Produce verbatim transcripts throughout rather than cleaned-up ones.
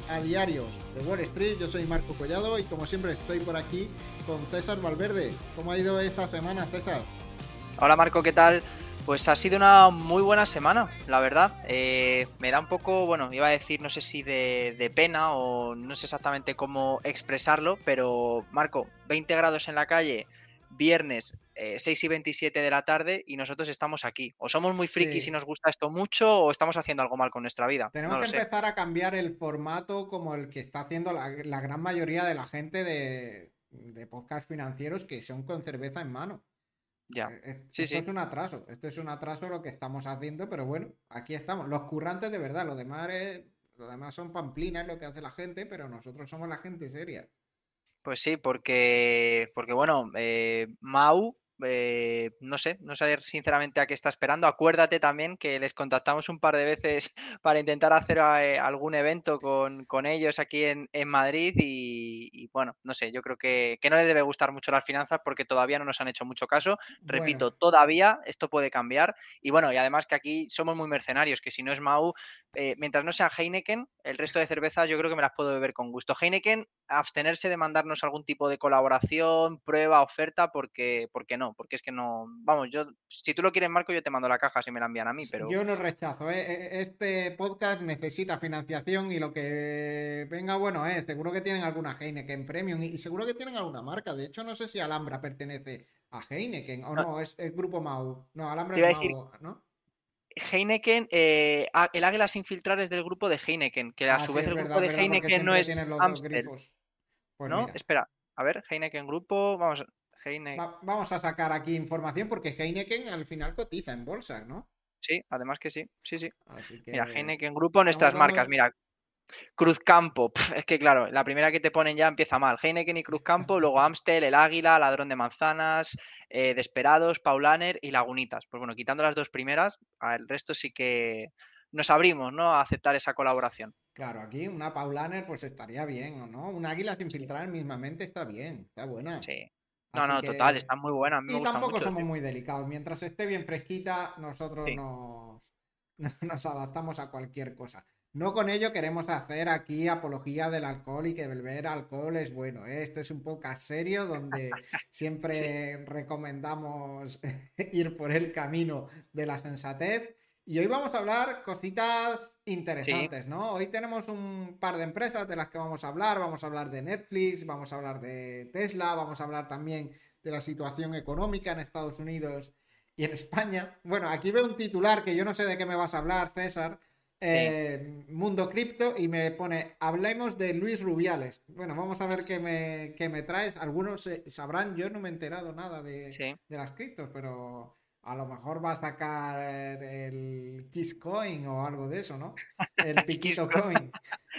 a Diarios de Wall Street. Yo soy Marco Collado y como siempre estoy por aquí con César Valverde. ¿Cómo ha ido esa semana, César? Hola Marco, ¿qué tal? Pues ha sido una muy buena semana, la verdad. Eh, me da un poco, bueno, iba a decir, no sé si de, de pena o no sé exactamente cómo expresarlo, pero Marco, veinte grados en la calle, viernes, eh, seis y veintisiete de la tarde y nosotros estamos aquí. O somos muy frikis y Sí, nos gusta esto mucho o estamos haciendo algo mal con nuestra vida. tenemos No que lo sé. empezar a cambiar el formato como el que está haciendo la, la gran mayoría de la gente de, de podcast financieros que son con cerveza en mano. Ya. Eh, eh, Sí, Esto sí. es un atraso, esto es un atraso lo que estamos haciendo, pero bueno, aquí estamos. Los currantes de verdad, los demás, es- los demás son pamplinas lo que hace la gente, pero nosotros somos la gente seria. Pues sí, porque, porque bueno, eh, Mau, eh, no sé, no sé sinceramente a qué está esperando. Acuérdate también que les contactamos un par de veces para intentar hacer eh, algún evento con, con ellos aquí en, en Madrid y, y, bueno, no sé, yo creo que, que no les debe gustar mucho las finanzas porque todavía no nos han hecho mucho caso. Bueno, Repito, todavía esto puede cambiar y bueno, y además que aquí somos muy mercenarios, que si no es Mau, eh, mientras no sea Heineken, el resto de cervezas yo creo que me las puedo beber con gusto. Heineken, abstenerse de mandarnos algún tipo de colaboración, prueba, oferta, porque, porque no, porque es que no, vamos, yo, si tú lo quieres, Marco, yo te mando la caja si me la envían a mí, pero yo no rechazo, ¿eh? E- e, Este podcast necesita financiación y lo que venga bueno es, seguro que tienen alguna Heineken Premium y seguro que tienen alguna marca. De hecho, no sé si Alhambra pertenece a Heineken o no, no, es el grupo Mau. No, Alhambra te es iba a decir, Mau, ¿no? Heineken, eh, ah, el Águila sin filtrar es del grupo de Heineken, que a Ah, su sí, vez es el verdad, grupo es de verdad, porque Heineken no siempre es tienen los dos Amstel, grifos. Pues ¿no? mira. Espera, a ver, Heineken grupo, vamos, Heineken, Va- vamos a sacar aquí información porque Heineken al final cotiza en bolsa, ¿no? sí, además que sí, sí, sí. Así Mira, que Heineken grupo, estamos nuestras marcas, dando... mira, Cruzcampo, pf, es que claro, la primera que te ponen ya empieza mal. Heineken y Cruzcampo, luego Amstel, El Águila, Ladrón de Manzanas, eh, Desperados, Paulaner y Lagunitas. Pues bueno, quitando las dos primeras, el resto sí que nos abrimos, ¿no? A aceptar esa colaboración. Claro, aquí una Paulaner pues estaría bien, ¿o no? Un águila sin Sí, filtrar mismamente está bien, está buena. sí. No, Así no, total, que... están muy buenas, a mí me Y gustan tampoco mucho. somos muy delicados. Mientras esté bien fresquita, nosotros Sí, nos, nos adaptamos a cualquier cosa. No con ello queremos hacer aquí apología del alcohol y que beber alcohol es bueno, ¿eh? Esto es un podcast serio donde sí, siempre recomendamos ir por el camino de la sensatez. Y hoy vamos a hablar cositas sí. interesantes, ¿no? Hoy tenemos un par de empresas de las que vamos a hablar. Vamos a hablar de Netflix, vamos a hablar de Tesla, vamos a hablar también de la situación económica en Estados Unidos y en España. Bueno, aquí veo un titular que yo no sé de qué me vas a hablar, César. Sí, Eh, Mundo Cripto y me pone, hablemos de Luis Rubiales. Bueno, vamos a ver qué me, qué me traes. Algunos eh, sabrán, yo no me he enterado nada de, sí. de las criptos, pero a lo mejor va a sacar el Kiss Coin o algo de eso, ¿no? El Piquito Quisco. Coin.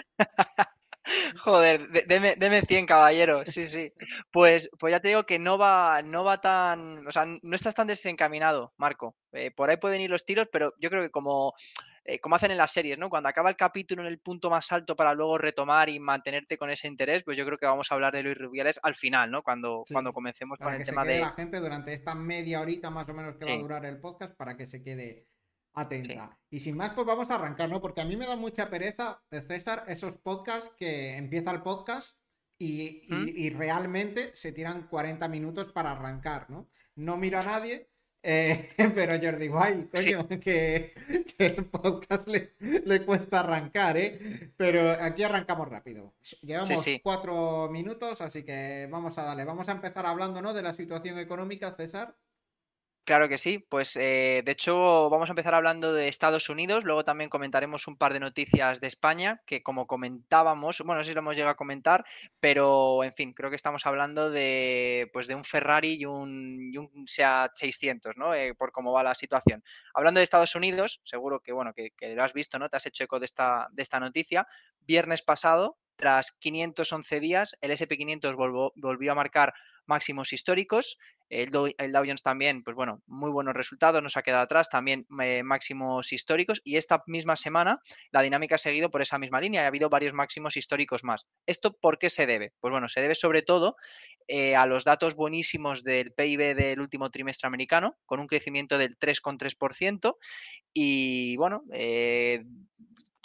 Joder, de- deme, deme cien, caballero. Sí, sí. Pues, pues ya te digo que no va, no va tan. O sea, no estás tan desencaminado, Marco. Eh, por ahí pueden ir los tiros, pero yo creo que como, eh, como hacen en las series, ¿no? Cuando acaba el capítulo en el punto más alto para luego retomar y mantenerte con ese interés, pues yo creo que vamos a hablar de Luis Rubiales al final, ¿no? Cuando, cuando Sí, comencemos con para el que se tema quede de. la gente durante esta media horita más o menos que va a Sí, durar el podcast, para que se quede sí. atenta. Y sin más, pues vamos a arrancar, ¿no? Porque a mí me da mucha pereza, de César, esos podcasts que empieza el podcast y, ¿Mm? y- y realmente se tiran cuarenta minutos para arrancar, ¿no? No miro a nadie, eh, pero Jordi Wild, Sí, coño, que, que el podcast le, le cuesta arrancar, ¿eh? Pero aquí arrancamos rápido. sí, Llevamos sí. cuatro minutos, así que vamos a darle. Vamos a empezar hablando, ¿no? De la situación económica, César. Claro que sí, pues eh, de hecho vamos a empezar hablando de Estados Unidos, luego también comentaremos un par de noticias de España, que como comentábamos, bueno, no sé si lo hemos llegado a comentar, pero en fin, creo que estamos hablando de, pues, de un Ferrari y un, y un SEAT seiscientos, ¿no? Eh, por cómo va la situación. Hablando de Estados Unidos, seguro que, bueno, que, que lo has visto, ¿no? Te has hecho eco de esta, de esta noticia. Viernes pasado, tras quinientos once días, el ese and pe quinientos volvió, volvió a marcar máximos históricos. El Dow, el Dow Jones también, pues bueno, muy buenos resultados, no se ha quedado atrás, también eh, máximos históricos. Y esta misma semana la dinámica ha seguido por esa misma línea y ha habido varios máximos históricos más. ¿Esto por qué se debe? Pues bueno, se debe sobre todo eh, a los datos buenísimos del P I B del último trimestre americano, con un crecimiento del tres coma tres por ciento. Y bueno, eh,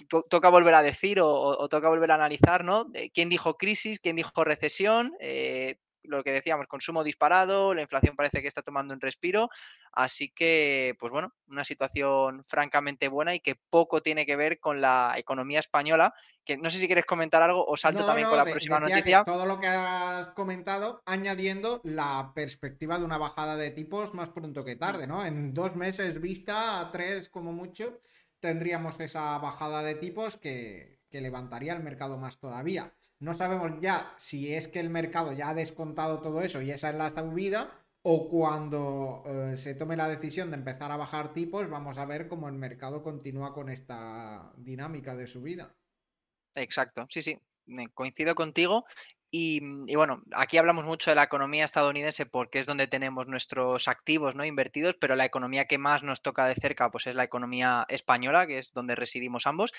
to toca volver a decir o o o toca volver a analizar, ¿no? Eh, ¿quién dijo crisis? ¿Quién dijo recesión? Eh, lo que decíamos, consumo disparado, la inflación parece que está tomando un respiro, así que, pues bueno, una situación francamente buena y que poco tiene que ver con la economía española, que no sé si quieres comentar algo o salto No, también con no, la de- próxima decía que noticia. todo lo que has comentado, añadiendo la perspectiva de una bajada de tipos más pronto que Mm, tarde, ¿no? En dos meses vista, a tres como mucho, tendríamos esa bajada de tipos que, que levantaría el mercado más todavía. No sabemos ya si es que el mercado ya ha descontado todo eso y esa es la subida, o cuando eh, se tome la decisión de empezar a bajar tipos, vamos a ver cómo el mercado continúa con esta dinámica de subida. exacto, sí, sí, me coincido contigo. Y, mm, y bueno, aquí hablamos mucho de la economía estadounidense porque es donde tenemos nuestros activos, ¿no? Invertidos, pero la economía que más nos toca de cerca, pues es la economía española, que es donde residimos ambos.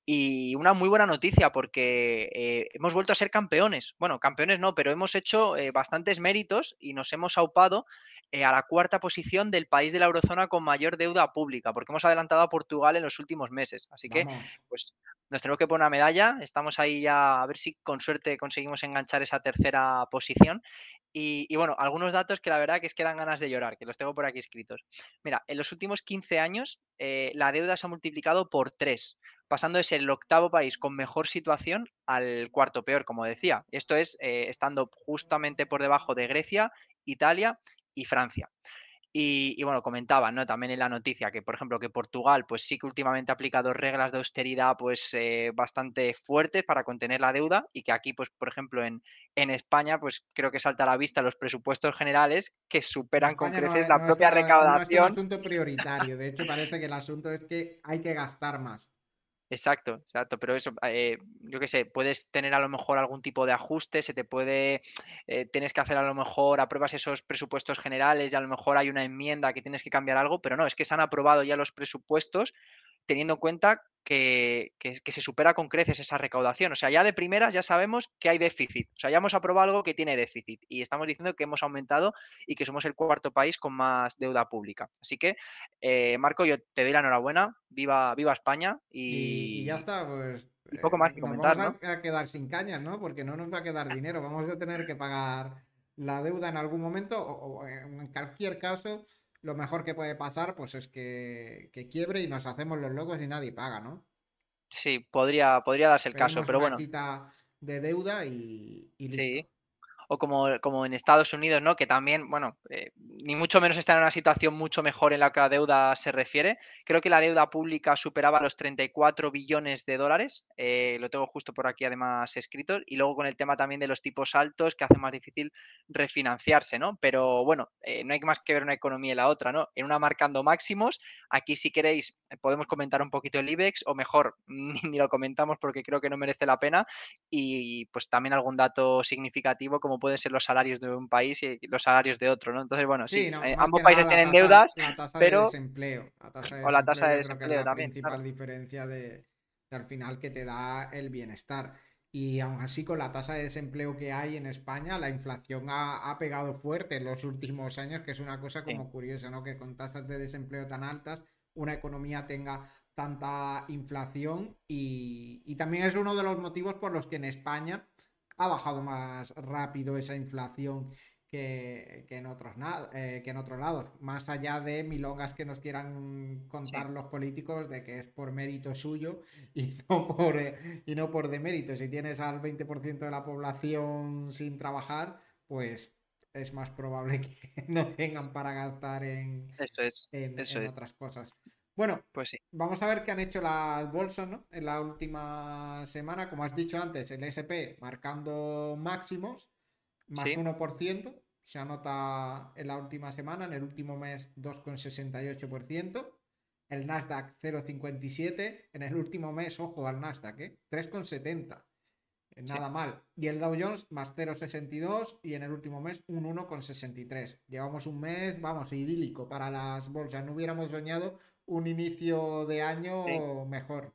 Y una muy buena noticia porque eh, hemos vuelto a ser campeones. Bueno, campeones no, pero hemos hecho eh, bastantes méritos y nos hemos aupado eh, a la cuarta posición del país de la eurozona con mayor deuda pública, porque hemos adelantado a Portugal en los últimos meses. Así que, Vamos. pues nos tenemos que poner una medalla. Estamos ahí ya a ver si con suerte conseguimos enganchar esa tercera posición. Y, y bueno, algunos datos que la verdad que es que dan ganas de llorar, que los tengo por aquí escritos. Mira, en los últimos quince años eh, la deuda se ha multiplicado por tres, pasando de ser el octavo país con mejor situación al cuarto peor, como decía. Esto es eh, estando justamente por debajo de Grecia, Italia y Francia. Y, y, bueno, comentaban, ¿no? También en la noticia que, por ejemplo, que Portugal, pues sí que últimamente ha aplicado reglas de austeridad, pues eh, bastante fuertes para contener la deuda y que aquí, pues, por ejemplo, en, en España, pues creo que salta a la vista los presupuestos generales que En superan con España no creces es, la no es propia una, no es un recaudación. asunto prioritario. De hecho, parece que el asunto es que hay que gastar más. Exacto, exacto, pero eso, eh, yo qué sé, puedes tener a lo mejor algún tipo de ajuste, se te puede, eh, tienes que hacer a lo mejor, apruebas esos presupuestos generales y a lo mejor hay una enmienda que tienes que cambiar algo, pero no, es que se han aprobado ya los presupuestos teniendo en cuenta que, que, que se supera con creces esa recaudación. O sea, ya de primeras ya sabemos que hay déficit. O sea, ya hemos aprobado algo que tiene déficit y estamos diciendo que hemos aumentado y que somos el cuarto país con más deuda pública. Así que, eh, Marco, yo te doy la enhorabuena. Viva, viva España Y, y ya y, está, pues y poco eh, más que nos comentar, vamos a, ¿no? a quedar sin cañas, ¿no? Porque no nos va a quedar dinero. Vamos a tener que pagar la deuda en algún momento o, o en cualquier caso, lo mejor que puede pasar, pues es que, que quiebre y nos hacemos los locos y nadie paga, ¿no? Sí, podría, podría darse el caso, Pedimos pero una bueno, quita de deuda y, y sí. listo. O como, como en Estados Unidos, ¿no? Que también, bueno, eh, ni mucho menos está en una situación mucho mejor en la que la deuda se refiere. Creo que la deuda pública superaba los treinta y cuatro billones de dólares. Eh, lo tengo justo por aquí además escrito. Y luego con el tema también de los tipos altos que hace más difícil refinanciarse, ¿no? Pero bueno, eh, no hay más que ver una economía y la otra, ¿no? En una marcando máximos. Aquí si queréis eh, podemos comentar un poquito el IBEX o mejor ni, ni lo comentamos porque creo que no merece la pena y pues también algún dato significativo como pueden ser los salarios de un país y los salarios de otro, ¿no? Entonces, bueno, Sí, sí, no, eh, más ambos que nada países la tienen tasa, deudas, la tasa de pero desempleo. La tasa de o la desempleo tasa de yo creo que es desempleo la también, claro. principal diferencia de, de al final que te da el bienestar. Y aún así, con la tasa de desempleo que hay en España, la inflación ha, ha pegado fuerte en los últimos años, que es una cosa Sí, como curiosa, ¿no? Que con tasas de desempleo tan altas, una economía tenga tanta inflación y, y también es uno de los motivos por los que en España ha bajado más rápido esa inflación que, que en otros, eh, que en otros lados. Más allá de milongas que nos quieran sí. contar los políticos de que es por mérito suyo y no por, eh, y no por demérito. Si tienes al veinte por ciento de la población sin trabajar, pues es más probable que no tengan para gastar en, Eso es, en, eso en es. otras cosas. Bueno, Pues sí, vamos a ver qué han hecho las bolsas, ¿no? En la última semana, como has dicho antes, el S P marcando máximos, más sí, uno por ciento. Se anota en la última semana, en el último mes dos coma sesenta y ocho por ciento. El Nasdaq cero coma cincuenta y siete. En el último mes, ojo al Nasdaq, ¿eh? tres coma setenta. sí. Nada mal. Y el Dow Jones más cero coma sesenta y dos y en el último mes un uno coma sesenta y tres. Llevamos un mes, vamos, idílico para las bolsas. No hubiéramos soñado un inicio de Sí. año mejor.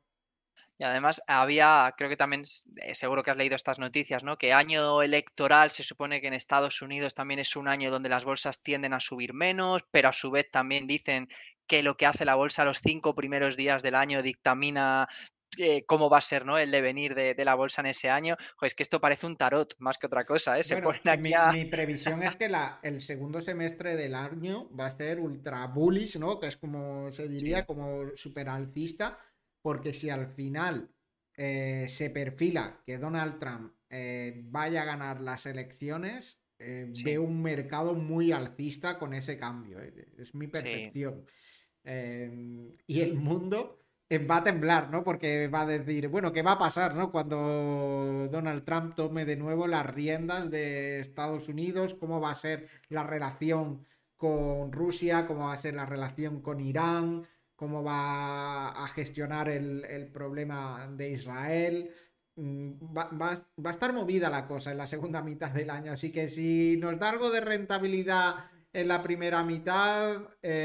Y además había, creo que también, s- eh, seguro que has leído estas noticias, ¿no? Que año electoral se supone que en Estados Unidos también es un año donde las bolsas tienden a subir menos, pero a su vez también dicen que lo que hace la bolsa los cinco primeros días del año dictamina eh, cómo va a ser, ¿no? El devenir de, de la bolsa en ese año. Pues es que esto parece un tarot más que otra cosa, ¿eh? Se Bueno, ponen eh, aquí mi, a... mi previsión es que la, el segundo semestre del año va a ser ultra bullish, ¿no? Que es como se diría, Sí, como super alcista, porque si al final eh, se perfila que Donald Trump eh, vaya a ganar las elecciones, eh, sí, veo un mercado muy alcista con ese cambio, ¿eh? Es mi sí. percepción. Eh, y el mundo eh, va a temblar, ¿no? Porque va a decir, bueno, ¿qué va a pasar, ¿no? Cuando Donald Trump tome de nuevo las riendas de Estados Unidos, ¿cómo va a ser la relación con Rusia? ¿Cómo va a ser la relación con Irán? ¿Cómo va a gestionar el, el problema de Israel? Mm, Va, va, va, a estar movida la cosa en la segunda mitad del año, así que si nos da algo de rentabilidad en la primera mitad,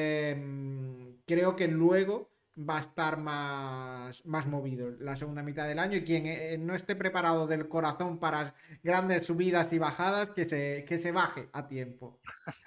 eh, creo que luego va a estar más, más movido la segunda mitad del año y quien eh, no esté preparado del corazón para grandes subidas y bajadas, que se, que se baje a tiempo.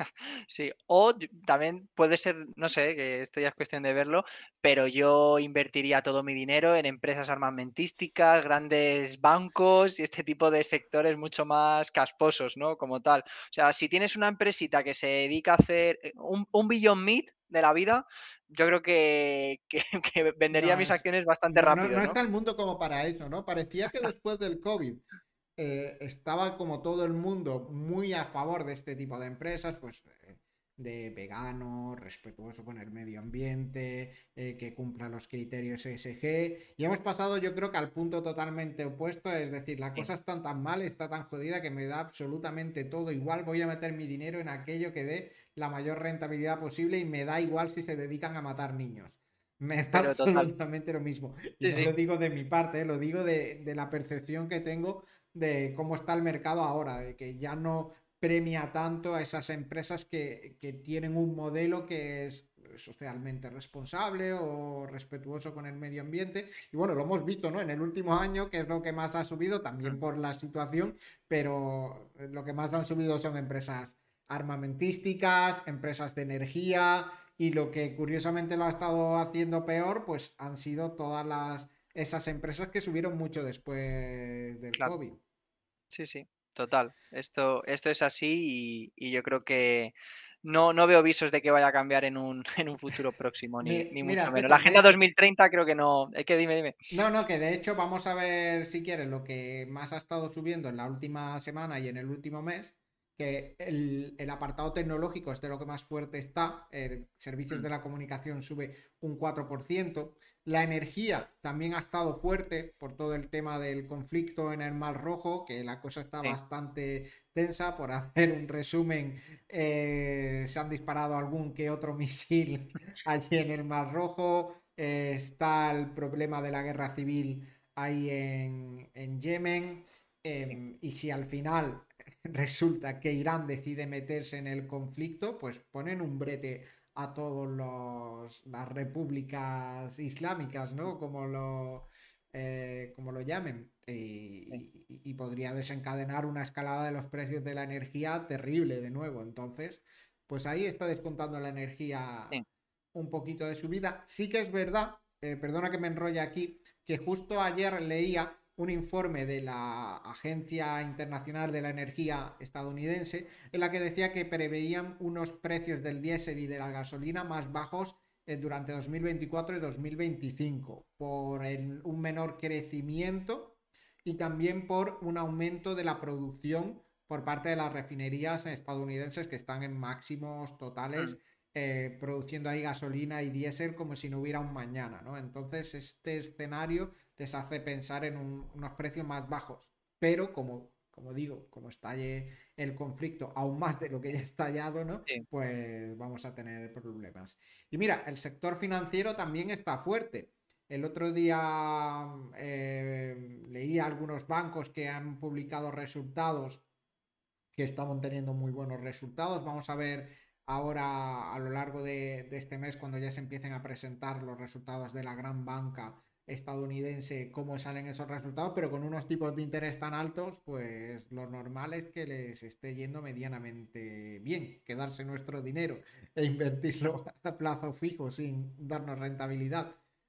Sí, o yo- también puede ser, no sé, que esto ya es cuestión de verlo, pero yo invertiría todo mi dinero en empresas armamentísticas, grandes bancos y este tipo de sectores mucho más casposos, ¿no? Como tal. O sea, si tienes una empresita que se dedica a hacer eh, un, un Beyond Meat de la vida, yo creo que, que, que vendería No, mis es, acciones bastante no, no, rápido, no ¿no? está el mundo como para eso, ¿no? Parecía que después del COVID eh, estaba como todo el mundo muy a favor de este tipo de empresas, pues eh, de vegano, respetuoso con el medio ambiente, eh, que cumpla los criterios E S G. Y hemos pasado, yo creo que al punto totalmente opuesto, es decir, la Sí, cosa está tan mal, está tan jodida que me da absolutamente todo igual. Voy a meter mi dinero en aquello que dé la mayor rentabilidad posible y me da igual si se dedican a matar niños. Me da pero total. absolutamente lo mismo. Y Sí, no lo sí. digo de mi parte, eh, lo digo de, de la percepción que tengo de cómo está el mercado ahora, de que ya no premia tanto a esas empresas que, que tienen un modelo que es socialmente responsable o respetuoso con el medio ambiente. Y bueno, lo hemos visto, ¿no? En el último año, que es lo que más ha subido, también Mm. por la situación, pero lo que más han subido son empresas armamentísticas, empresas de energía, y lo que curiosamente lo ha estado haciendo peor, pues han sido todas las esas empresas que subieron mucho después del Claro. COVID. Sí, sí, total. Esto, esto es así y, y yo creo que no, no veo visos de que vaya a cambiar en un, en un futuro próximo, ni, Mira, ni mira, mucho menos. La César, de Agenda hecho, dos mil treinta creo que no. Es que dime, dime. no, no, que de hecho vamos a ver si quieres lo que más ha estado subiendo en la última semana y en el último mes, que el, el apartado tecnológico es de lo que más fuerte está, el servicios Mm, de la comunicación sube un cuatro por ciento. La energía también ha estado fuerte por todo el tema del conflicto en el Mar Rojo, que la cosa está sí, bastante tensa. Por hacer un resumen, eh, se han disparado algún que otro misil allí en el Mar Rojo. Eh, está el problema de la guerra civil ahí en, en Yemen. sí, Eh, y si al final resulta que Irán decide meterse en el conflicto, pues ponen un brete a todas las repúblicas islámicas, ¿no? Como lo, eh, como lo llamen. sí, Y, y, y, podría desencadenar una escalada de los precios de la energía terrible de nuevo. Entonces, pues ahí está descontando la energía sí, un poquito de su vida. Sí que es verdad, eh, perdona que me enrolle aquí, que justo ayer leía un informe de la Agencia Internacional de la Energía estadounidense en la que decía que preveían unos precios del diésel y de la gasolina más bajos eh, durante dos mil veinticuatro y dos mil veinticinco por el, un menor crecimiento y también por un aumento de la producción por parte de las refinerías estadounidenses que están en máximos totales mm, eh, produciendo ahí gasolina y diésel como si no hubiera un mañana, ¿no? Entonces este escenario les hace pensar en un, unos precios más bajos, pero como, como digo, como estalle el conflicto aún más de lo que ya ha estallado, ¿no? sí, Pues vamos a tener problemas. Y mira, el sector financiero también está fuerte. El otro día eh, leí algunos bancos que han publicado resultados que estaban teniendo muy buenos resultados. Vamos a ver ahora a lo largo de, de este mes, cuando ya se empiecen a presentar los resultados de la gran banca estadounidense, cómo salen esos resultados, pero con unos tipos de interés tan altos, pues lo normal es que les esté yendo medianamente bien, quedarse nuestro dinero e invertirlo a plazo fijo sin darnos rentabilidad.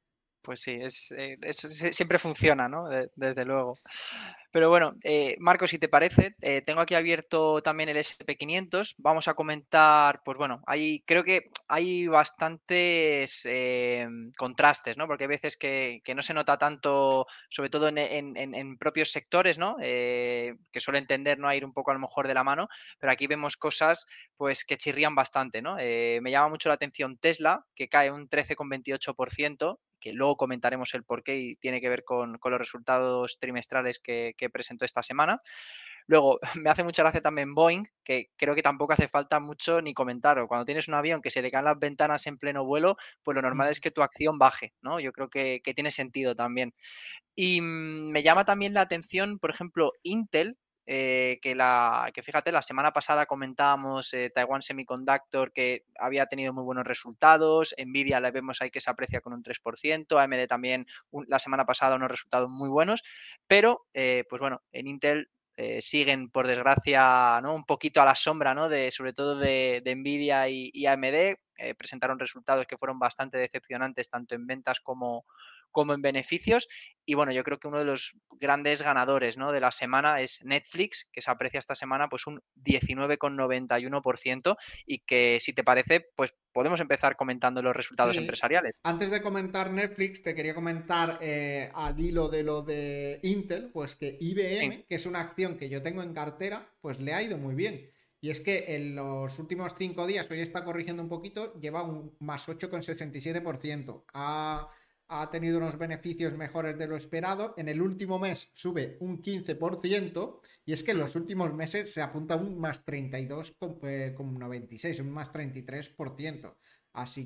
Pues sí, es, eh, es- se- siempre funciona, ¿no? De- desde luego. Pero bueno, eh, Marco, si te parece, eh, tengo aquí abierto también el S and P quinientos. Vamos a comentar, pues bueno, hay, creo que hay bastantes eh, contrastes, ¿no? Porque hay veces que, que no se nota tanto, sobre todo en, en- en- en propios sectores, ¿no? Eh, que suelen tender, ¿no? A ir un poco a lo mejor de la mano, pero aquí vemos cosas, pues, que chirrían bastante, ¿no? Eh, me llama mucho la atención Tesla, que cae un trece coma veintiocho por ciento, que luego comentaremos el porqué y tiene que ver con, con los resultados trimestrales que, que presentó esta semana. Luego, me hace mucha gracia también Boeing, que creo que tampoco hace falta mucho ni comentarlo. Cuando tienes un avión que se le caen las ventanas en pleno vuelo, pues lo normal es que tu acción baje, ¿no? Yo creo que, que tiene sentido también. Y mm, me llama también la atención, por ejemplo, Intel, eh, que, la, que fíjate, la semana pasada comentábamos eh, Taiwan Semiconductor que había tenido muy buenos resultados, Nvidia la vemos ahí que se aprecia con un tres por ciento, A M D también un, la semana pasada unos resultados muy buenos, pero eh, pues bueno, en Intel eh, siguen por desgracia, ¿no? Un poquito a la sombra, ¿no? De, sobre todo de, de Nvidia y, y A M D, eh, presentaron resultados que fueron bastante decepcionantes tanto en ventas como, como en beneficios. Y bueno, yo creo que uno de los grandes ganadores, ¿no? De la semana es Netflix, que se aprecia esta semana pues un diecinueve coma noventa y uno por ciento y que si te parece, pues podemos empezar comentando los resultados Sí, empresariales. antes de comentar Netflix, te quería comentar eh, al hilo de lo de Intel, pues que Sí, I B M, que es una acción que yo tengo en cartera, pues le ha ido muy bien. Y es que en los últimos cinco días, hoy está corrigiendo un poquito, lleva un más ocho coma sesenta y siete por ciento. Ha, ha tenido unos beneficios mejores de lo esperado. En el último mes sube un quince por ciento. Y es que en mm, los últimos meses se apunta un más treinta y dos coma noventa y seis, un más treinta y tres por ciento. Así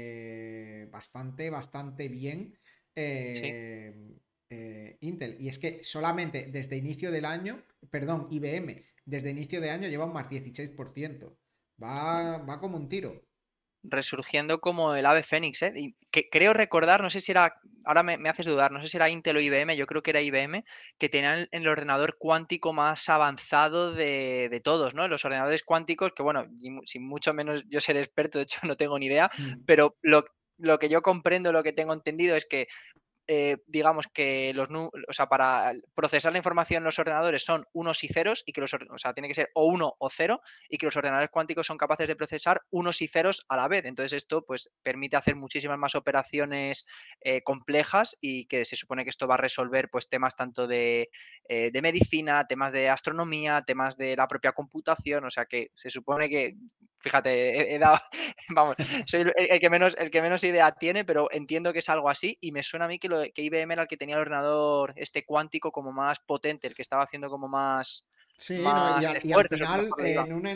que bastante, bastante bien sí. eh, eh, Intel. Y es que solamente desde inicio del año, perdón, I B M, desde inicio de año lleva un más dieciséis por ciento. Va, va como un tiro. Resurgiendo como el ave fénix, ¿eh? Y que, creo recordar, no sé si era, ahora me, me, haces dudar, no sé si era Intel o I B M, yo creo que era I B M, que tenían el, el ordenador cuántico más avanzado de, de, todos, ¿no? Los ordenadores cuánticos, que bueno, sin mucho menos yo ser experto, de hecho no tengo ni idea, pero lo, lo que yo comprendo, lo que tengo entendido es que eh, digamos que los, o sea, para procesar la información en los ordenadores son unos y ceros y que los, o sea, tiene que ser o uno o cero y que los ordenadores cuánticos son capaces de procesar unos y ceros a la vez. Entonces esto pues permite hacer muchísimas más operaciones eh, complejas y que se supone que esto va a resolver pues temas tanto de, eh, de medicina, temas de astronomía, temas de la propia computación, o sea que se supone que, fíjate, he, he dado, vamos, soy el, el, que menos, el que menos idea tiene, pero entiendo que es algo así y me suena a mí que, lo, que I B M era el que tenía el ordenador este cuántico como más potente, el que estaba haciendo como más, Sí, no, y, más al, y al esfuerzos, o que final, mejor lo eh, iba. en un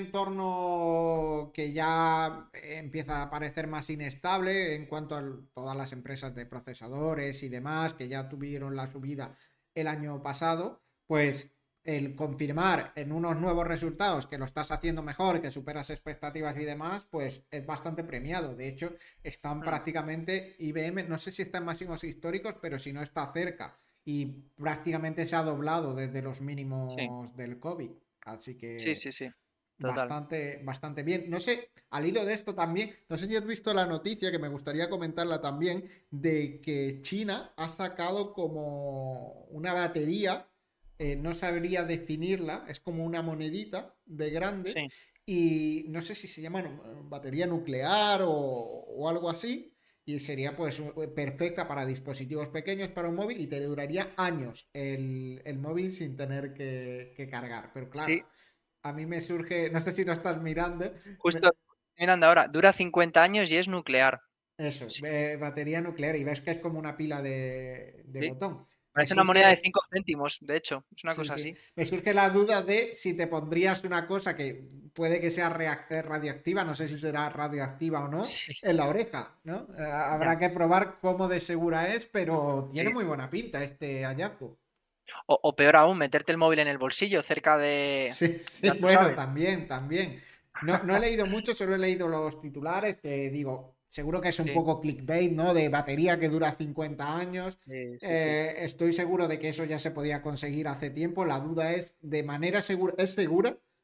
entorno que ya empieza a parecer más inestable en cuanto a todas las empresas de procesadores y demás, que ya tuvieron la subida el año pasado, pues el confirmar en unos nuevos resultados que lo estás haciendo mejor, que superas expectativas y demás, pues es bastante premiado. De hecho, están Mm, prácticamente I B M, no sé si está en máximos históricos, pero si no está cerca y prácticamente se ha doblado desde los sí, mínimos del COVID. Así sí, que sí, sí, total. bastante, bastante bien. No sé, al hilo de esto también, no sé si has visto la noticia, que me gustaría comentarla también, de que China ha sacado como una batería, eh, no sabría definirla, es como una monedita de grande, Sí. y no sé si se llama nu- batería nuclear o, o algo así. Y sería pues perfecta para dispositivos pequeños, para un móvil, y te duraría años el, el móvil sin tener que, que cargar. Pero claro, Sí, a mí me surge, no sé si lo estás mirando, me- justo mirando ahora, dura cincuenta años y es nuclear. eso, Sí, eh, batería nuclear, y ves que es como una pila de, de sí. botón. Me Parece una moneda de surge, cinco céntimos, de hecho, es una sí, cosa sí, así. me surge la duda de si te pondrías una cosa que puede que sea reac- eh, radioactiva, no sé si será radioactiva o no, Sí, en la oreja, ¿no? Eh, ya. habrá que probar cómo de segura es, pero tiene Sí. muy buena pinta este hallazgo. O, o peor aún, meterte el móvil en el bolsillo cerca de, Sí, sí, ya tú bueno, sabes. también, también. No, no he leído mucho, solo he leído los titulares, que digo, seguro que es un Sí, poco clickbait, ¿no? De batería que dura cincuenta años. sí, sí, sí. Eh, estoy seguro de que eso ya se podía conseguir hace tiempo. La duda es, ¿de manera segura, es segura?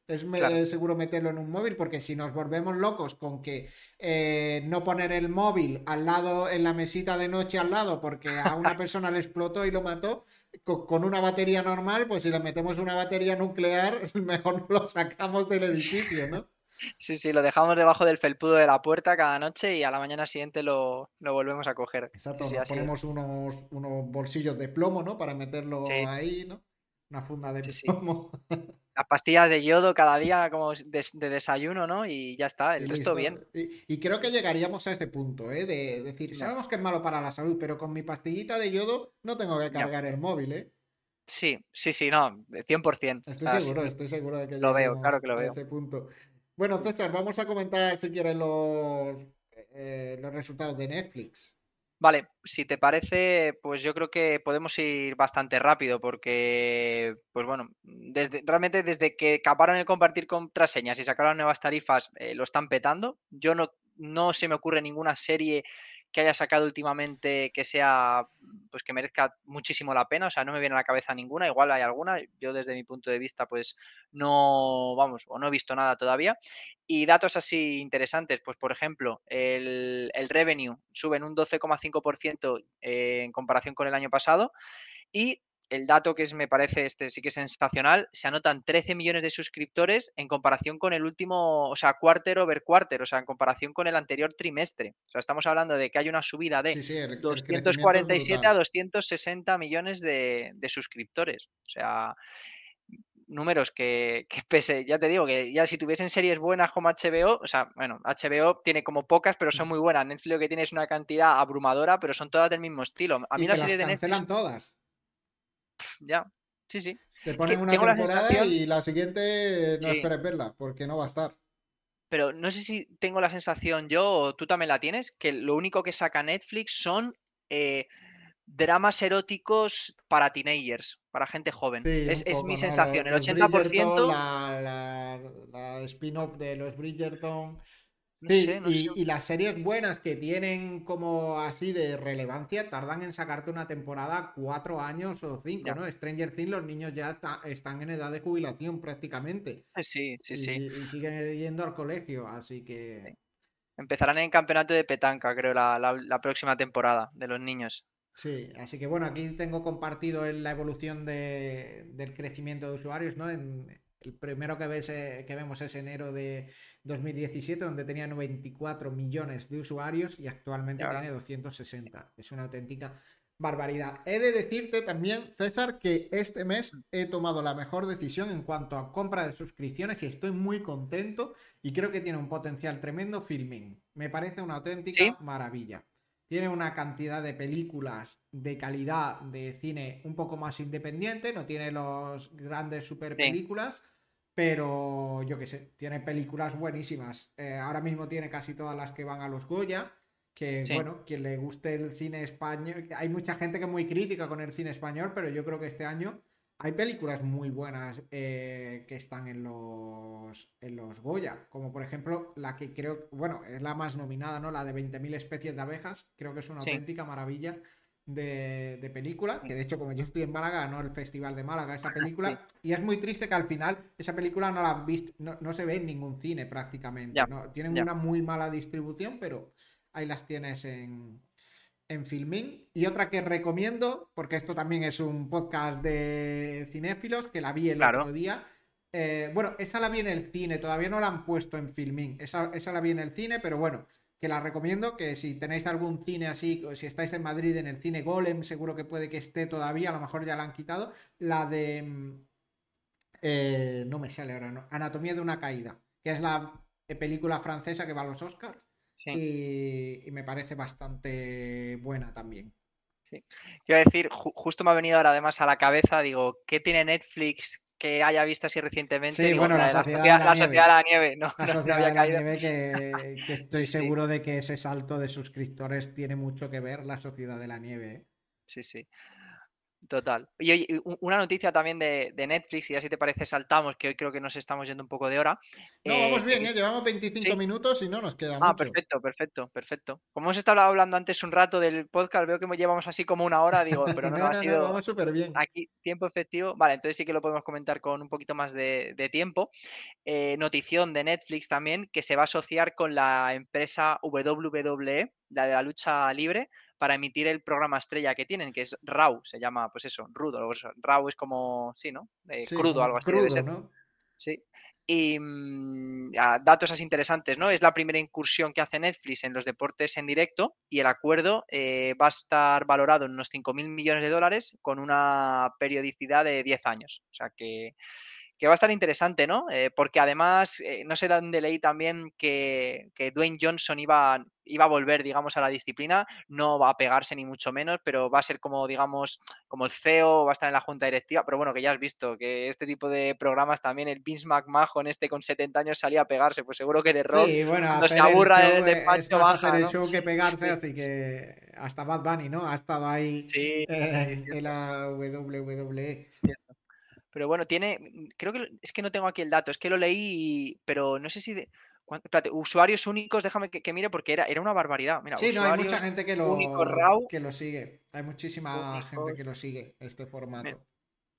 Es claro. me- seguro meterlo en un móvil, porque si nos volvemos locos con que eh, no poner el móvil al lado, en la mesita de noche al lado, porque a una persona le explotó y lo mató, co- con, una batería normal, pues si le metemos una batería nuclear, mejor no lo sacamos del edificio, ¿no? Sí, sí, lo dejamos debajo del felpudo de la puerta cada noche y a la mañana siguiente lo, lo volvemos a coger. Sí, Exacto, sí, nos así es. ponemos unos, unos bolsillos de plomo, ¿no? Para meterlo Sí, ahí, ¿no? Una funda de sí, sí. plomo. Las pastillas de yodo cada día como de, de desayuno, ¿no? Y ya está, Y el resto listo. bien. Y, y creo que llegaríamos a ese punto, ¿eh? De decir, Ya, sabemos que es malo para la salud, pero con mi pastillita de yodo no tengo que ya. cargar el móvil, ¿eh? Sí, sí, sí, no, cien por ciento. O Estoy sea, sí, seguro, estoy seguro de que lo veo, llegaríamos claro que lo a veo. ese punto. Bueno, César, vamos a comentar si quieres los, eh, los resultados de Netflix. Vale, si te parece, pues yo creo que podemos ir bastante rápido porque, pues bueno, desde, realmente desde que acabaron el compartir contraseñas y sacaron nuevas tarifas, eh, lo están petando. Yo no, no se me ocurre ninguna serie que haya sacado últimamente que sea, pues que merezca muchísimo la pena. O sea, no me viene a la cabeza ninguna. Igual hay alguna. Yo desde mi punto de vista, pues no, vamos, o no he visto nada todavía. Y datos así interesantes, pues por ejemplo, el, el revenue sube en un doce coma cinco por ciento eh, en comparación con el año pasado y el dato que es, me parece este sí que es sensacional, se anotan trece millones de suscriptores en comparación con el último, o sea, quarter over quarter, o sea, en comparación con el anterior trimestre. O sea, estamos hablando de que hay una subida de Sí, sí, el, el doscientos crecimiento es cuarenta y siete a brutal. doscientos sesenta millones de, de suscriptores. O sea, números que, que pese, ya te digo, que ya si tuviesen series buenas como H B O, o sea, bueno, H B O tiene como pocas, pero son muy buenas. Netflix lo que tiene es una cantidad abrumadora, pero son todas del mismo estilo. A mí Y que las las series de Netflix, cancelan todas. pff, ya, sí, sí. Te Es ponen que una tengo la temporada sensación, y la siguiente no sí, esperes verla, porque no va a estar. pero no sé si tengo la sensación yo o tú también la tienes, que lo único que saca Netflix son eh, dramas eróticos para teenagers, para gente joven. Sí, Es, un es poco, mi ¿no? Los, sensación. El los ochenta por Bridgerton, ciento la, la, la spin-off de los Bridgerton. no sé, Sí, no sé. y, y las series buenas que tienen como así de relevancia tardan en sacarte una temporada cuatro años o cinco, Ya. ¿no? Stranger Things, los niños ya ta- están en edad de jubilación prácticamente Sí, sí, sí. y, y siguen yendo al colegio, así que Empezarán en campeonato de petanca, creo, la, la- la próxima temporada de los niños. sí, así que bueno, aquí tengo compartido en la evolución de- del crecimiento de usuarios, ¿no? En, el primero que, ves, eh, que vemos es enero de dos mil diecisiete, donde tenía noventa y cuatro millones de usuarios y Y actualmente ahora, tiene doscientos sesenta. Es una auténtica barbaridad. He de decirte también, César, que este mes he tomado la mejor decisión en cuanto a compra de suscripciones y estoy muy contento y creo que tiene un potencial tremendo Filmin. Me parece una sí, auténtica maravilla. Tiene una cantidad de películas de calidad de cine un poco más independiente, no tiene los grandes super sí, películas, pero yo qué sé, tiene películas buenísimas. Eh, ahora mismo tiene casi todas las que van a los Goya, que sí. bueno, quien le guste el cine español, hay mucha gente que es muy crítica con el cine español, pero yo creo que este año hay películas muy buenas eh, que están en los, en los Goya, como por ejemplo la que creo, bueno, es la más nominada, ¿no? La de veinte mil especies de abejas, creo que es una Sí, auténtica maravilla de, de película, sí, que de hecho como yo estoy en Málaga, ganó el Festival de Málaga esa sí, película, y es muy triste que al final esa película no la han visto, no, no se ve en ningún cine ya, prácticamente, ¿no? Tienen ya. una muy mala distribución, pero ahí las tienes en, en Filmin. Y otra que recomiendo, porque esto también es un podcast de cinéfilos, que la vi el Claro, otro día. Eh, bueno, esa la vi en el cine, todavía no la han puesto en Filmin. Esa, esa la vi en el cine, pero bueno, que la recomiendo, que si tenéis algún cine así, si estáis en Madrid en el cine Golem, seguro que puede que esté todavía, a lo mejor ya la han quitado. La de... mm, eh, no me sale ahora, ¿no? Anatomía de una caída, que es la película francesa que va a los Oscars sí, y, y me parece bastante buena también. sí. Quiero decir, ju- justo me ha venido ahora además a la cabeza, digo, ¿qué tiene Netflix que haya visto así recientemente? Sí, Digo, bueno, la la de la Sociedad de sociedad, la la sociedad de Nieve. la nieve, no, La no, no Sociedad había de la caído. Nieve que, que Sí, estoy sí, seguro de que ese salto de suscriptores tiene mucho que ver la Sociedad de la Nieve, ¿eh? sí, sí. Total. Y oye, y u- una noticia también de, de Netflix, y así te parece saltamos, que hoy creo que nos estamos yendo un poco de hora. No, vamos eh, que bien, vi- ¿eh? Llevamos veinticinco sí. minutos y no nos queda Ah, mucho. perfecto, perfecto, perfecto. Como hemos estado hablando antes un rato del podcast, veo que me llevamos así como una hora, digo, pero no, no, No, ha no, no, sido vamos súper bien. aquí tiempo efectivo. Vale, entonces sí que lo podemos comentar con un poquito más de, de tiempo. Eh, notición de Netflix también, que se va a asociar con la empresa W W E, la de la lucha libre, para emitir el programa estrella que tienen, que es Raw, se llama, pues eso, rudo. o sea, Raw es como, sí, ¿no? Eh, Sí, crudo, algo como así debe crudo, ser. ¿no? Sí. Y mm, a datos así interesantes, ¿no? Es la primera incursión que hace Netflix en los deportes en directo y el acuerdo eh, va a estar valorado en unos cinco mil millones de dólares con una periodicidad de diez años. O sea que que va a estar interesante, ¿no? Eh, porque además, eh, no sé dónde leí también que, que Dwayne Johnson iba, iba a volver, digamos, a la disciplina, no va a pegarse ni mucho menos, pero va a ser como, digamos, como el C E O, va a estar en la junta directiva, pero bueno, que ya has visto que este tipo de programas también, el Vince McMahon este con setenta años salía a pegarse, pues seguro que The Rock, Sí, bueno, cuando se hacer el aburra show del eh, es despacho, más hacer baja, el ¿no? show que pegarse, Sí, así que hasta Bad Bunny, ¿no? Ha estado ahí sí, sí, eh, en cierto, la W W E. cierto. Pero bueno, tiene, mm, creo que lo- es que no tengo aquí el dato, es que lo leí, y- pero no sé si de, cuán- espérate, usuarios únicos, déjame que, que mire porque era, era una barbaridad. Mira, Sí, no, hay mucha usuarios gente que únicos lo, RAW, que lo sigue. Hay muchísima gente únicos. que lo sigue, este me- formato.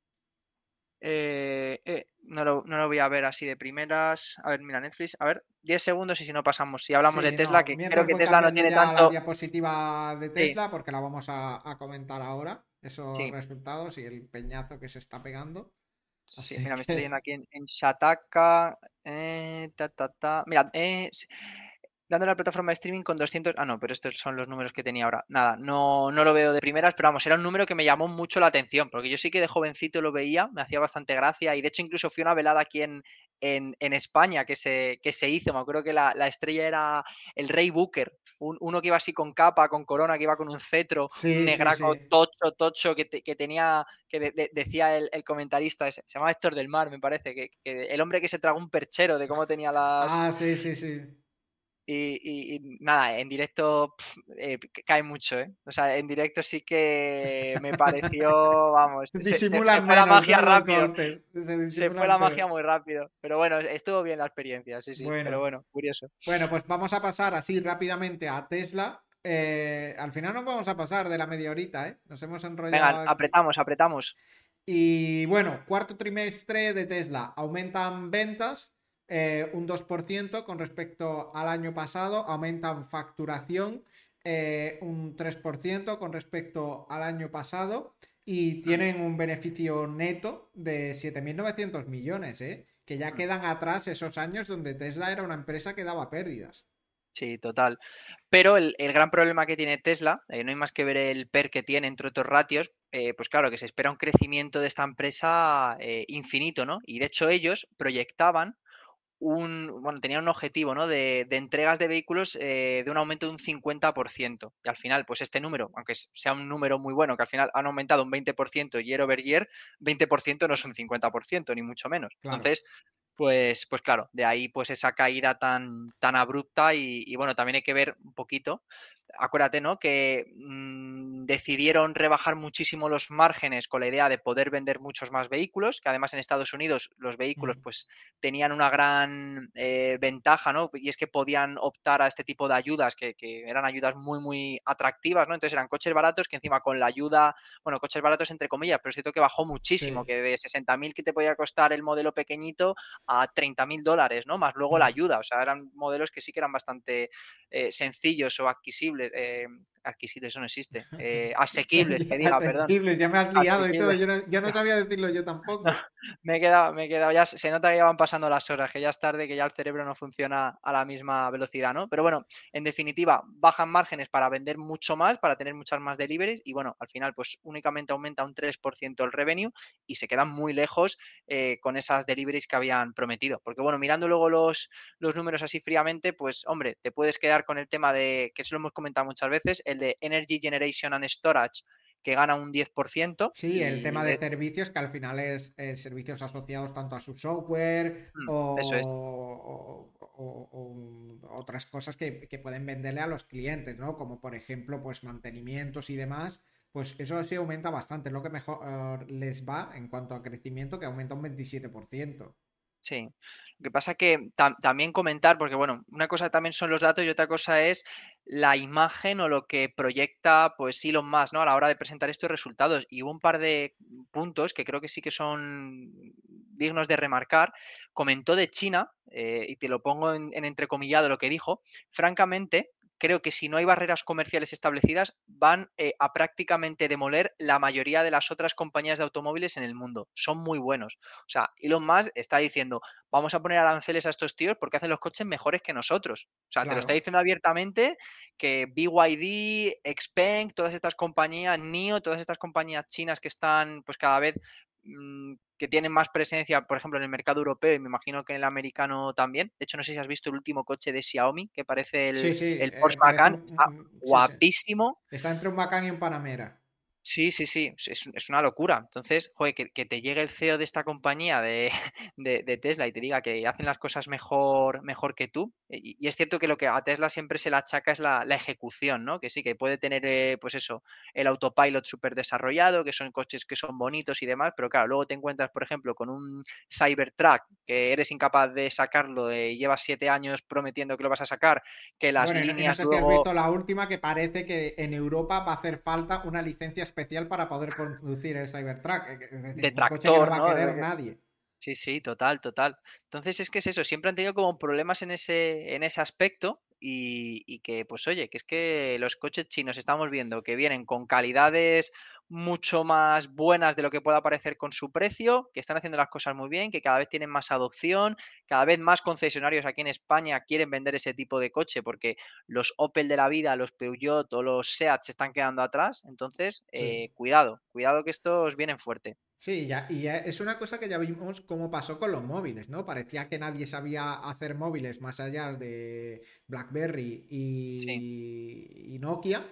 eh, eh, no lo, no lo voy a ver así de primeras. A ver, mira, Netflix, a ver, diez segundos y si no pasamos. Si hablamos de Sí, Tesla, no, que creo mientras que voy Tesla no cambiando tiene ya la tanto. diapositiva de Sí, Tesla, porque la vamos a, a comentar ahora, esos sí, resultados y el peñazo que se está pegando. sí. Así Mira, me estoy leyendo que, aquí en, en Shataka. eh, ta, ta, ta. Mira, eh, dando la plataforma de streaming con doscientos. Ah, no, pero estos son los números que tenía ahora. Nada, no, no lo veo de primeras, pero vamos, era un número que me llamó mucho la atención, porque yo sí que de jovencito lo veía, me hacía bastante gracia, y de hecho incluso fui a una velada aquí en, en, en España que se, que se hizo. Me acuerdo que la, la estrella era el Rey Booker, un- uno que iba así con capa, con corona, que iba con un cetro, un sí, sí, negraco sí. tocho, tocho, que, te- que tenía, que de- de- decía el, el comentarista, ese, se llama Héctor del Mar, me parece, que, que el hombre que se tragó un perchero de cómo tenía las Ah, sí, sí, sí. y, y- y nada, en directo pf, eh, c- cae mucho, ¿eh? O sea, en directo sí que me pareció, vamos, se, se- se Disimulan fue la menos, magia ¿no? Los rápido, golpes. Se se fue disimulan la magia peor. muy rápido. Pero bueno, estuvo bien la experiencia, sí, sí, pero Bueno, bueno, curioso. bueno, pues vamos a pasar así rápidamente a Tesla. Eh, al final nos vamos a pasar de la media horita, ¿eh? Nos hemos Venga, enrollado aquí. apretamos, apretamos. Y bueno, cuarto trimestre de Tesla. Aumentan ventas eh, un dos por ciento con respecto al año pasado. Aumentan facturación eh, un tres por ciento con respecto al año pasado. Y Mm, tienen un beneficio neto de siete mil novecientos millones, ¿eh? Que ya mm. quedan atrás esos años donde Tesla era una empresa que daba pérdidas. Sí, total. Pero el, el gran problema que tiene Tesla, eh, no hay más que ver el PER que tiene entre otros ratios, eh, pues claro, que se espera un crecimiento de esta empresa eh, infinito, ¿no? Y de hecho ellos proyectaban un, bueno, tenían un objetivo, ¿no? De, de entregas de vehículos eh, de un aumento de un cincuenta por ciento. Y al final, pues este número, aunque sea un número muy bueno, que al final han aumentado un veinte por ciento year over year, veinte por ciento no es un cincuenta por ciento, ni mucho menos. Claro. Entonces, pues, pues claro, de ahí pues esa caída tan, tan abrupta y, y bueno, también hay que ver un poquito, acuérdate, ¿no? Que mmm, decidieron rebajar muchísimo los márgenes con la idea de poder vender muchos más vehículos, que además en Estados Unidos los vehículos Mm, pues tenían una gran eh, ventaja, ¿no? Y es que podían optar a este tipo de ayudas, que, que, eran ayudas muy, muy atractivas, ¿no? Entonces eran coches baratos que encima con la ayuda, bueno, coches baratos entre comillas, pero es cierto que bajó muchísimo, sí. que de sesenta mil que te podía costar el modelo pequeñito a treinta mil dólares, ¿no? Más luego la Mm. ayuda, o sea, eran modelos que sí que eran bastante eh, sencillos o adquisibles, eh, adquisibles, eso no existe, eh, asequibles, que diga, perdón, Asequibles, ya me has liado y todo. asequibles. Yo no, yo no sabía decirlo yo No, tampoco. me he quedado, me he quedado. Ya se se nota que ya van pasando las horas, que ya es tarde, que ya el cerebro no funciona a la misma velocidad, ¿no? Pero bueno, en definitiva, bajan márgenes para vender mucho más, para tener muchas más deliveries y bueno, al final, pues únicamente aumenta un tres por ciento el revenue y se quedan muy lejos eh, con esas deliveries que habían prometido. Porque bueno, mirando luego los, los números así fríamente, pues hombre, te puedes quedar con el tema de, que eso lo hemos comentado muchas veces, el de Energy Generation and Storage, que gana un diez por ciento Sí, el y tema de de, servicios, que al final es eh, servicios asociados tanto a su software mm, eso es. o, o- o- o otras cosas que, que pueden venderle a los clientes, ¿no? Como por ejemplo, pues mantenimientos y demás. pues eso sí aumenta bastante. Es lo que mejor eh, les va en cuanto a crecimiento, que aumenta un veintisiete por ciento. Sí. Lo que pasa que tam- también comentar, porque bueno, una cosa también son los datos y otra cosa es la imagen o lo que proyecta pues Elon Musk, ¿no? A la hora de presentar estos resultados. Y hubo un par de puntos que creo que sí que son dignos de remarcar. Comentó de China, eh, y te lo pongo en, en entrecomillado lo que dijo. Francamente, creo que si no hay barreras comerciales establecidas, van eh, a prácticamente demoler la mayoría de las otras compañías de automóviles en el mundo. Son muy buenos. O sea, Elon Musk está diciendo, vamos a poner aranceles a estos tíos porque hacen los coches mejores que nosotros. O sea, te lo está Claro. diciendo abiertamente que B Y D, Xpeng, todas estas compañías, N I O, todas estas compañías chinas que están pues cada vez mmm, que tienen más presencia, por ejemplo, en el mercado europeo y me imagino que en el americano también. De hecho, no sé si has visto el último coche de Xiaomi, que parece Sí, el, sí, el eh, Porsche parece Macan. un, Está un- un- sí, sí. guapísimo. Está entre un Macan y un Panamera. Sí, sí, sí, es, es una locura. Entonces, joder, que, que te llegue el C E O de esta compañía de, de- de Tesla y te diga que hacen las cosas mejor, mejor que tú. Y, y es cierto que lo que a Tesla siempre se le achaca es la, la ejecución, ¿no? Que sí, que puede tener, eh, pues eso, el autopilot súper desarrollado, que son coches que son bonitos y demás, pero claro, luego te encuentras, por ejemplo, con un Cybertruck que eres incapaz de sacarlo, eh, llevas siete años prometiendo que lo vas a sacar, que las Bueno, y no, y no líneas sé si has luego visto la última, que parece que en Europa va a hacer falta una licencia especial para poder conducir el Cybertruck. eh, Es decir, de un coche que no tractor, va a ¿no? querer nadie. Sí, sí, total, total. Entonces es que es eso, siempre han tenido como problemas en ese, en ese aspecto y, y que, pues oye, que es que los coches chinos estamos viendo que vienen con calidades mucho más buenas de lo que pueda parecer con su precio, que están haciendo las cosas muy bien, que cada vez tienen más adopción, cada vez más concesionarios aquí en España quieren vender ese tipo de coche porque los Opel de la vida, los Peugeot o los Seat se están quedando atrás. Entonces, Sí. eh, cuidado, cuidado que estos vienen fuerte. Sí, ya, y ya es una cosa que ya vimos cómo pasó con los móviles, ¿no? Parecía que nadie sabía hacer móviles más allá de BlackBerry Sí, y, y Nokia.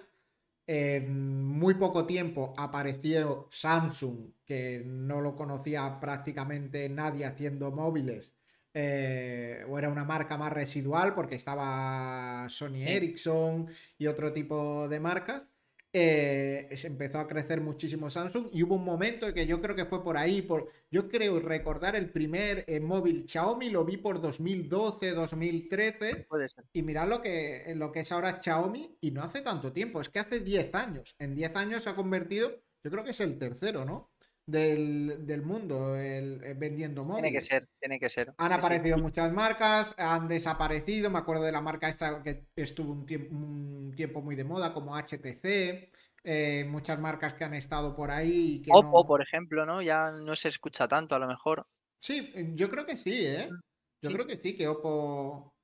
En muy poco tiempo apareció Samsung, que no lo conocía prácticamente nadie haciendo móviles, eh, o era una marca más residual porque estaba Sony sí, Ericsson y otro tipo de marcas. Eh, se empezó a crecer muchísimo Samsung y hubo un momento en que yo creo que fue por ahí, por, yo creo recordar el primer eh, móvil Xiaomi, lo vi por dos mil doce, dos mil trece. puede ser. Y mirad lo que, lo que es ahora Xiaomi, y no hace tanto tiempo, es que hace diez años. En diez años se ha convertido, yo creo que es el tercero, ¿no? Del, del mundo el, el vendiendo Tiene que móviles. ser, tiene que ser. Han Sí, sí. aparecido Y muchas marcas, han desaparecido. Me acuerdo de la marca esta que estuvo un tiempo, un tiempo muy de moda, como H T C. Eh, muchas marcas que han estado por ahí y que Oppo, no. por ejemplo, ¿no? Ya no se escucha tanto, a lo mejor. Sí, yo creo que sí, ¿eh? Mm, Yo sí. creo que sí, que Oppo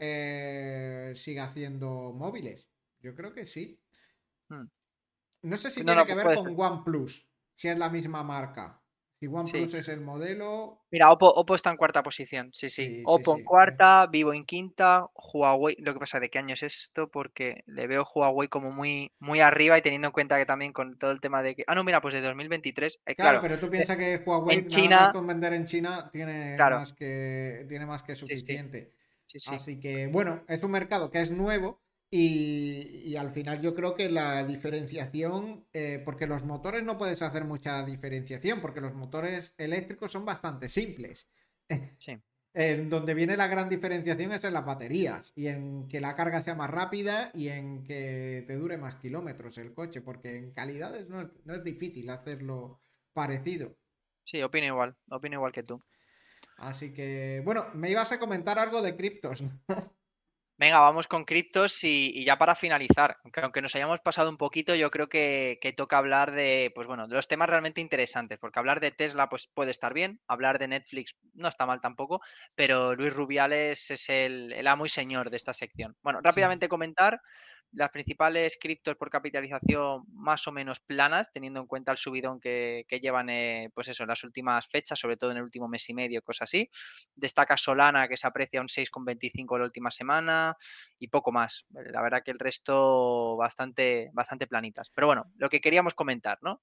eh, sigue haciendo móviles. Yo creo que sí. Mm. No sé si No, tiene no, que pu- ver puede ser. con OnePlus, si es la misma marca. Si Sí. OnePlus es el modelo. Mira, Oppo, Oppo está en cuarta posición. Sí, sí. Sí, sí, Oppo en sí. eh, cuarta, Vivo en quinta, Huawei. Lo que pasa, ¿de qué año es esto? Porque le veo Huawei como muy, muy arriba y teniendo en cuenta que también con todo el tema de que. Ah, no, mira, pues de dos mil veintitrés. Eh, Claro, claro. pero tú eh, piensas que Huawei, En nada más China, con vender en China, tiene claro. más que, tiene más que Sí, sí. suficiente. Sí, sí. Así que, bueno, es un mercado que es nuevo y, y al final yo creo que la diferenciación, eh, porque los motores no puedes hacer mucha diferenciación, porque los motores eléctricos son bastante simples. Sí. En donde viene la gran diferenciación es en las baterías y en que la carga sea más rápida y en que te dure más kilómetros el coche, porque en calidades no es, no es difícil hacerlo parecido. Sí, opino igual. Opino igual que tú. Así que, bueno, me ibas a comentar algo de criptos, ¿no? Venga, vamos con criptos y, y ya para finalizar, aunque, aunque nos hayamos pasado un poquito, yo creo que, que toca hablar de, pues bueno, de los temas realmente interesantes, porque hablar de Tesla pues puede estar bien, hablar de Netflix no está mal tampoco, pero Luis Rubiales es el, el amo y señor de esta sección. Bueno, Sí. rápidamente comentar las principales criptos por capitalización más o menos planas, teniendo en cuenta el subidón que, que llevan, eh, pues eso, en las últimas fechas, sobre todo en el último mes y medio, cosas así. Destaca Solana, que se aprecia un seis coma veinticinco la última semana y poco más. La verdad que el resto bastante, bastante planitas. Pero bueno, lo que queríamos comentar, ¿no?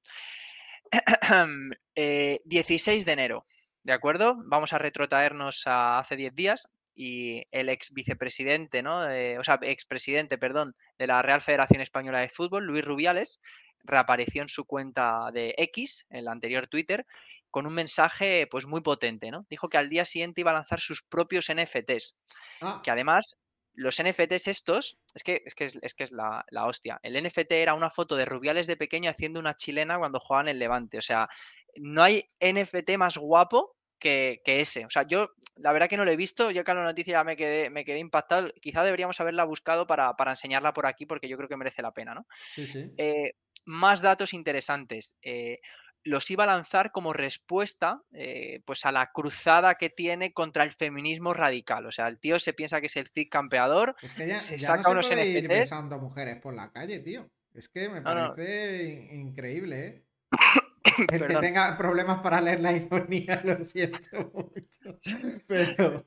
eh, dieciséis de enero, ¿de acuerdo? Vamos a retrotraernos a hace diez días y el ex vicepresidente, ¿no? Eh, o sea, expresidente, perdón, de la Real Federación Española de Fútbol, Luis Rubiales, reapareció en su cuenta de X, el anterior Twitter, con un mensaje pues muy potente, ¿no? Dijo que al día siguiente iba a lanzar sus propios N F Ts, que Ah, además los N F Ts estos, es que es, que es, es, que es la, la hostia. El N F T era una foto de Rubiales de pequeño haciendo una chilena cuando jugaban en Levante. O sea, no hay N F T más guapo que, que ese. O sea, yo la verdad que no lo he visto. Yo que a la noticia me quedé, me quedé impactado. Quizá deberíamos haberla buscado para, para enseñarla por aquí porque yo creo que merece la pena, ¿no? sí, sí. Eh, más datos interesantes. Eh, los iba a lanzar como respuesta eh, pues a la cruzada que tiene contra el feminismo radical. O sea, el tío se piensa que es el Cid campeador, Es que ya, se ya no saca se unos puede ir N F Ts. besando mujeres por la calle, tío. Es que me No, no, parece in- increíble, ¿eh? El que perdón. tenga problemas para leer la ironía, lo siento mucho. Pero,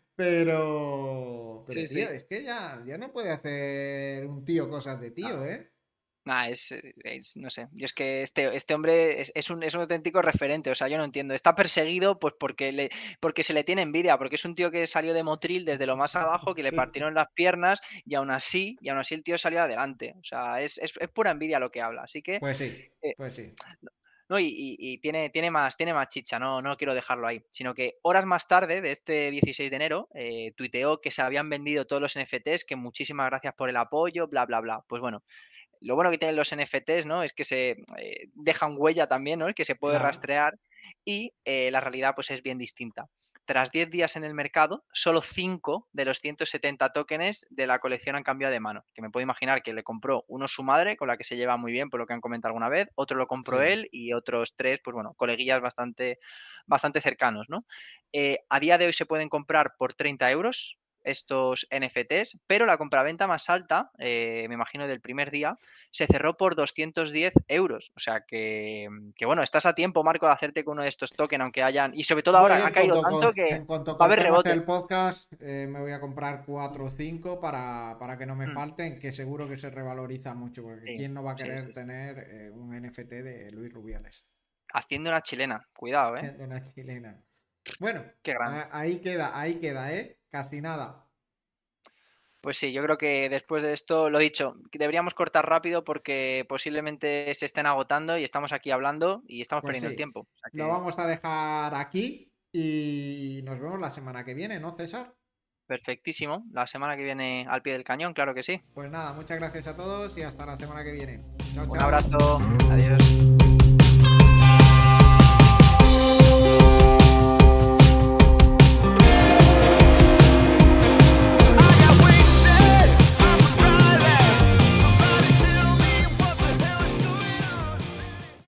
pero, pero, Sí, tío, sí. es que ya, ya no puede hacer un tío cosas de No, tío, ¿eh? nah, es, es- no sé. Yo es que este, este hombre es, es un, es un auténtico referente. O sea, yo no entiendo. Está perseguido pues porque, le, porque se le tiene envidia, porque es un tío que salió de Motril desde lo más abajo, que le Sí. partieron las piernas y aún así, y aún así el tío salió adelante. O sea, es, es, es pura envidia lo que habla. Así que Pues sí, eh, pues sí. no, y, y- y tiene, tiene más, tiene más chicha, no, no quiero dejarlo ahí. Sino que horas más tarde de este dieciséis de enero, eh, tuiteó que se habían vendido todos los N F Ts, que muchísimas gracias por el apoyo, bla, bla, bla. Pues bueno, lo bueno que tienen los N F Ts, ¿no? Es que se eh, dejan huella también, ¿no? Es que se puede Claro. rastrear y eh, la realidad pues es bien distinta. Tras diez días en el mercado, solo cinco de los ciento setenta tokens de la colección han cambiado de mano. Que me puedo imaginar que le compró uno su madre, con la que se lleva muy bien, por lo que han comentado alguna vez, otro lo compró Sí. él y otros tres, pues bueno, coleguillas bastante, bastante cercanos, ¿no? Eh, a día de hoy se pueden comprar por treinta euros estos N F Ts, pero la compraventa más alta, eh, me imagino del primer día, se cerró por doscientos diez euros. O sea que, que, bueno, estás a tiempo, Marco, de hacerte con uno de estos tokens, aunque hayan. Y sobre todo Voy ahora ha en caído cuanto, tanto co- que en cuanto va a haber cortemos rebote. el podcast, eh, me voy a comprar cuatro o cinco para, para que no me Mm, falten, que seguro que se revaloriza mucho, porque sí, ¿quién no va a sí, querer sí, sí. tener eh, un N F T de Luis Rubiales? Haciendo una chilena. Cuidado, ¿eh? De una chilena. Bueno, Qué grande. a- ahí queda, ahí queda, ¿eh? Casi nada. Pues sí, yo creo que después de esto, lo dicho, que deberíamos cortar rápido porque posiblemente se estén agotando y estamos aquí hablando y estamos Pues perdiendo el sí, tiempo. O sea lo que, vamos a dejar aquí y nos vemos la semana que viene, ¿no, César? perfectísimo. La semana que viene al pie del cañón, claro que sí. Pues nada, muchas gracias a todos y hasta la semana que viene. Chao, Un chao. abrazo. Adiós.